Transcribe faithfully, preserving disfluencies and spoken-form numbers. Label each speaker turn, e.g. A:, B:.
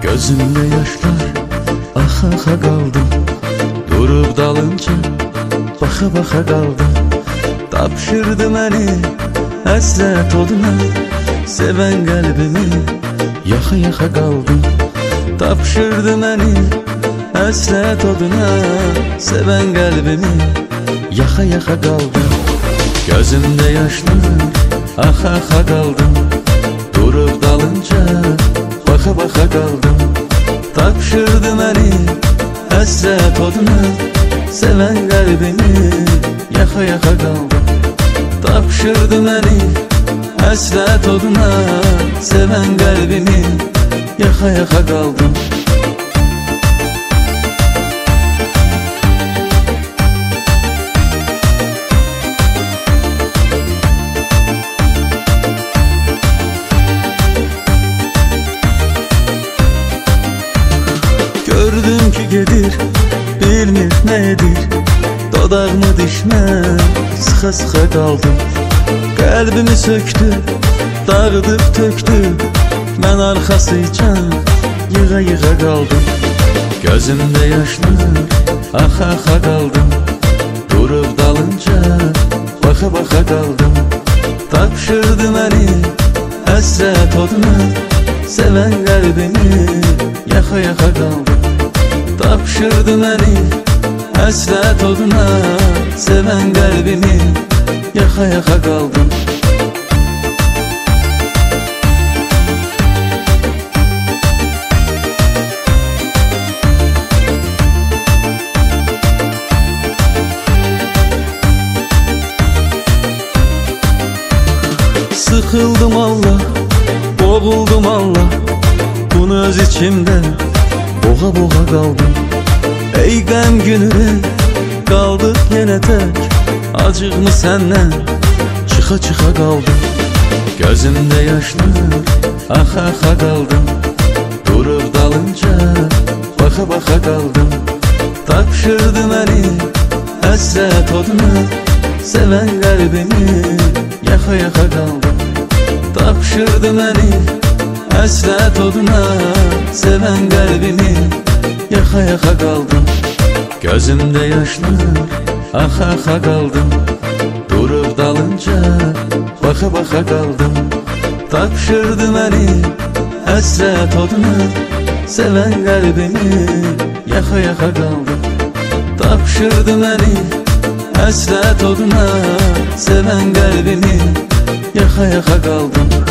A: Gözümde yaşlar, axa axa qaldım. Durub dalınca, baxa baxa qaldım. Tapşırdı məni həsrət oduna, sevən qəlbimi yaxa yaxa qaldım. Tapşırdı məni həsrət oduna, sevən qəlbimi yaxa yaxa qaldım. Gözümdə yaşlar, axa axa qaldım. Durub dalınca, baxa baxa qaldım. Tapşırdı məni həsrət oduna, sevən qəlbimi yaxa yaxa qaldım. Tapşırdı məni həsrət oduna, sevən qəlbimi yaxa yaxa qaldım. Gördüm ki gedir, bilmir nə edir. Dodağımı dişmə, sıxa sıxa qaldım. Qəlbimi söktü, dağıdıb töktü. Mən arxasıcan yığa yığa qaldım. Gözümdə yaşlar, axa axa qaldım. Durub dalınca, baxa baxa qaldım. Tapşırdı məni həsrət oduna, sevən qəlbimi yaxa yaxa qaldım. Tapşırdı məni həsrət oduna, sevən qəlbimi yaxa yaxa qaldım. Sıxıldım Allah, boğuldum Allah. Bunu öz içimdə boğa boğa qaldım. Ey qəm günü, qaldıq yenə tək. Acığımı səndən çıxa çıxa qaldım. Gözümdə yaşlar, axa axa qaldım. Durub dalınca, baxa baxa qaldım. Tapşırdı məni həsrət oduna, sevən qəlbimi yaxa yaxa qaldım. Tapşırdı məni həsrət oduna, sevən qəlbimi yaxa yaxa qaldım. Gözümdə yaşlar, axa axa qaldım. Durub dalınca, baxa baxa qaldım. Tapşırdı məni həsrət oduna, sevən qəlbimi yaxa yaxa qaldım. Tapşırdı məni həsrət oduna, sevən qəlbimi yaxa yaxa qaldım.